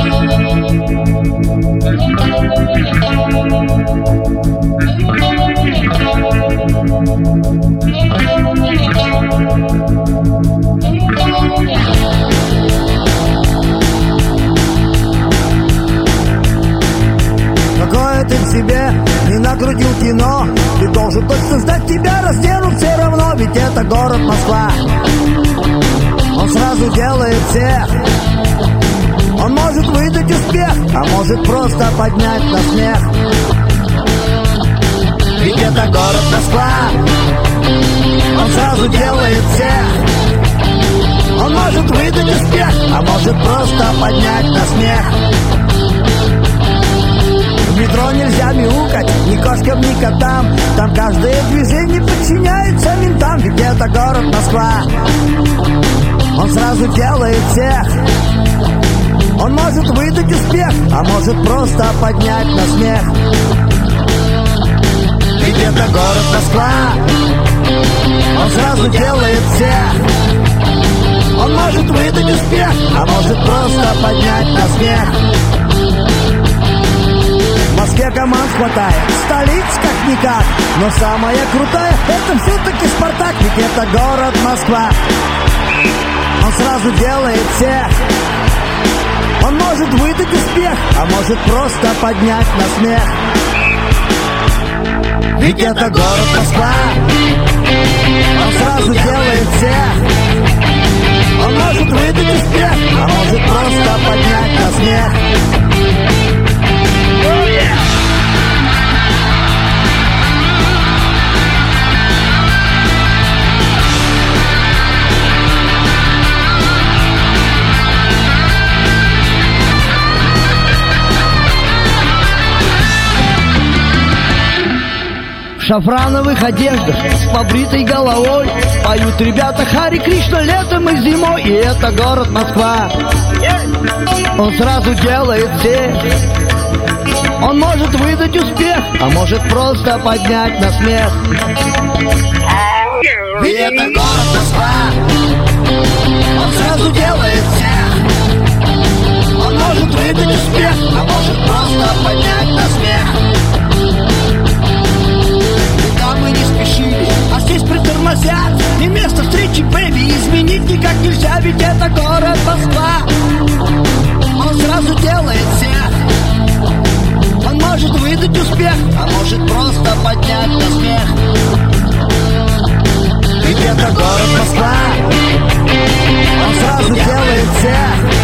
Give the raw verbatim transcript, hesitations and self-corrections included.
Какое ты в себе не накрутил кино, ты должен точно знать, тебя разденут все равно. Ведь это город Москва, он сразу делает всех. Он может выдать успех, а может просто поднять на смех. Ведь это город Москва, он сразу делает всех. Он может выдать успех, а может просто поднять на смех. В метро нельзя мяукать ни кошкам, ни котам. Там каждое движение подчиняется ментам. Ведь это город Москва, он сразу делает всех. Он может выдать успех, а может просто поднять на смех. Ведь это город Москва, он сразу делает всех. Он может выдать успех, а может просто поднять на смех. В Москве команд хватает, столица как-никак. Но самая крутая — это все-таки Спартак. Ведь это город Москва, он сразу делает всех. Он может выдать успех, а может просто поднять на смех. Ведь это город Москва, он сразу делает всех. Он может выдать успех, а может просто поднять на смех. Oh, yeah. В шафрановых одеждах, с побритой головой поют ребята Хари Кришна летом и зимой. И это город Москва, он сразу делает всех. Он может выдать успех, а может просто поднять на смех. И это город Москва, он сразу делает всех. Он может выдать успех, а может просто поднять на смех. Мы не спешили, а здесь притормозят. Не место встречи, бэби, изменить никак нельзя. Ведь это город Москва, он сразу делает всех. Он может выдать успех, а может просто поднять на смех. Ведь это город Москва, он сразу делает всех.